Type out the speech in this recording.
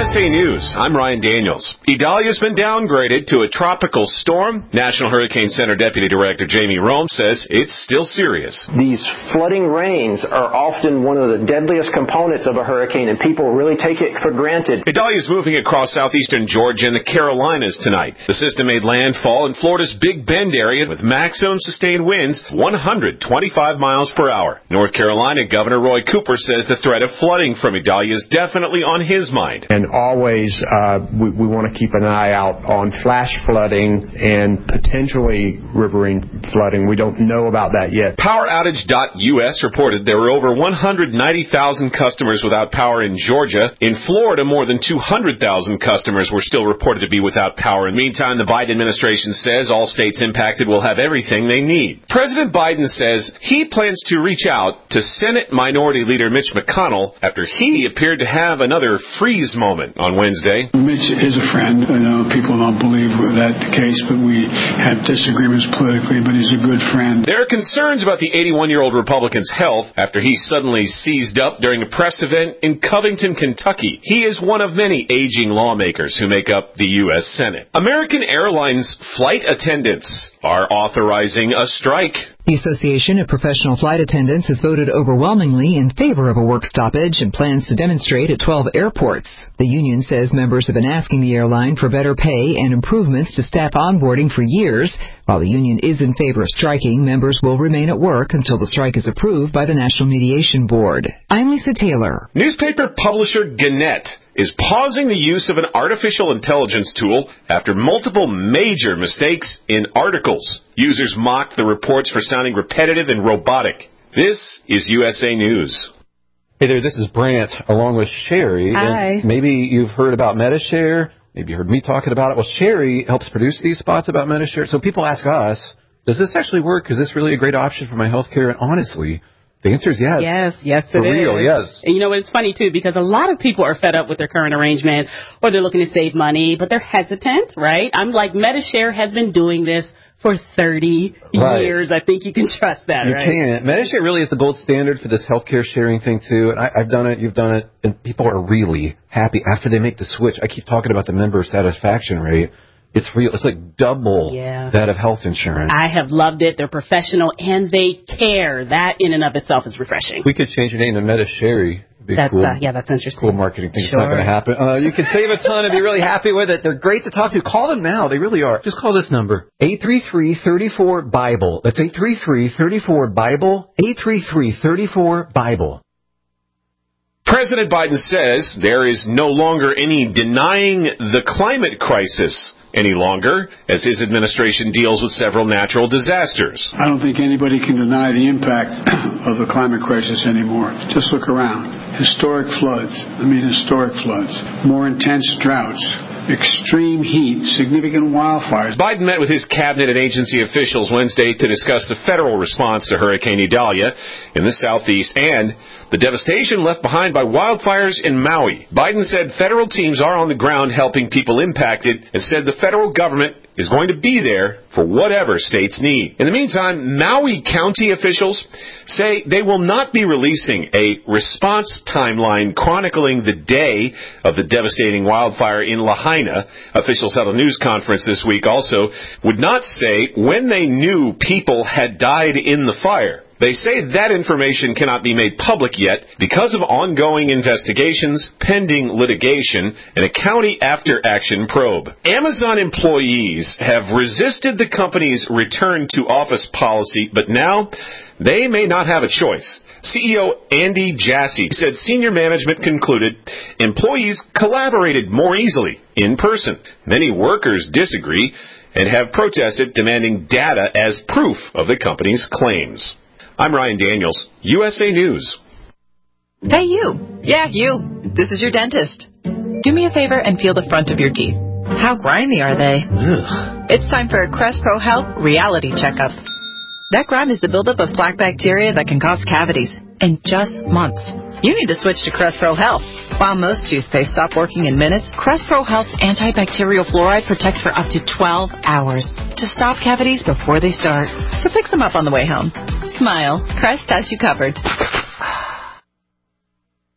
USA News, I'm Ryan Daniels. Idalia's been downgraded to a tropical storm. National Hurricane Center Deputy Director Jamie Rome says it's still serious. These flooding rains are often one of the deadliest components of a hurricane, and people really take it for granted. Idalia's moving across southeastern Georgia and the Carolinas tonight. The system made landfall in Florida's Big Bend area with maximum sustained winds 125 miles per hour. North Carolina Governor Roy Cooper says the threat of flooding from Idalia is definitely on his mind. And always we want to keep an eye out on flash flooding and potentially riverine flooding. We don't know about that yet. PowerOutage.us reported there were over 190,000 customers without power in Georgia. In Florida, more than 200,000 customers were still reported to be without power. In the meantime, the Biden administration says all states impacted will have everything they need. President Biden says he plans to reach out to Senate Minority Leader Mitch McConnell after he appeared to have another freeze moment on Wednesday. Mitch is a friend. I know people don't believe that's the case, but we have disagreements politically, but he's a good friend. There are concerns about the 81-year-old Republican's health after he suddenly seized up during a press event in Covington, Kentucky. He is one of many aging lawmakers who make up the U.S. Senate. American Airlines flight attendants are authorizing a strike. The Association of Professional Flight Attendants has voted overwhelmingly in favor of a work stoppage and plans to demonstrate at 12 airports. The union says members have been asking the airline for better pay and improvements to staff onboarding for years. While the union is in favor of striking, members will remain at work until the strike is approved by the National Mediation Board. I'm Lisa Taylor. Newspaper publisher Gannett is pausing the use of an artificial intelligence tool after multiple major mistakes in articles. Users mocked the reports for sounding repetitive and robotic. This is USA News. Hey there, this is Brant along with Sherry. Hi. And maybe you've heard about MediShare. Maybe you heard me talking about it. Well, Sherry helps produce these spots about MediShare. So people ask us, does this actually work? Is this really a great option for my health care? And honestly, the answer is yes. Yes, for it real, is. yes. And you know, it's funny, too, because a lot of people are fed up with their current arrangement or they're looking to save money, but they're hesitant, right? I'm like, MediShare has been doing this for 30 years. I think you can trust that, right? You can. MediShare really is the gold standard for this healthcare sharing thing, too. And I've done it, you've done it, and people are really happy after they make the switch. I keep talking about the member satisfaction rate. It's real. It's like double that of health insurance. I have loved it. They're professional, and they care. That in and of itself is refreshing. We could change your name to MediShare. That's cool. That's interesting. Cool marketing thing. Sure. It's not going to happen. You can save a ton and be really happy with it. They're great to talk to. Call them now. They really are. Just call this number, 833-34-BIBLE. That's 833-34-BIBLE, 833-34-BIBLE. President Biden says there is no longer any denying the climate crisis any longer, as his administration deals with several natural disasters. I don't think anybody can deny the impact of the climate crisis anymore. Just look around. Historic floods. More intense droughts. Extreme heat, significant wildfires. Biden met with his cabinet and agency officials Wednesday to discuss the federal response to Hurricane Idalia in the southeast and the devastation left behind by wildfires in Maui. Biden said federal teams are on the ground helping people impacted and said the federal government is going to be there for whatever states need. In the meantime, Maui County officials say they will not be releasing a response timeline chronicling the day of the devastating wildfire in Lahaina. Officials held a news conference this week also would not say when they knew people had died in the fire. They say that information cannot be made public yet because of ongoing investigations, pending litigation, and a county after-action probe. Amazon employees have resisted the company's return to office policy, but now they may not have a choice. CEO Andy Jassy said senior management concluded employees collaborated more easily in person. Many workers disagree and have protested, demanding data as proof of the company's claims. I'm Ryan Daniels, USA News. Hey, you. Yeah, you. This is your dentist. Do me a favor and feel the front of your teeth. How grimy are they? Ugh. It's time for a Crest Pro Health reality checkup. That grime is the buildup of plaque bacteria that can cause cavities in just months. You need to switch to Crest Pro Health. While most toothpaste stop working in minutes, Crest Pro Health's antibacterial fluoride protects for up to 12 hours to stop cavities before they start. So pick some up on the way home. Smile. Crest has you covered.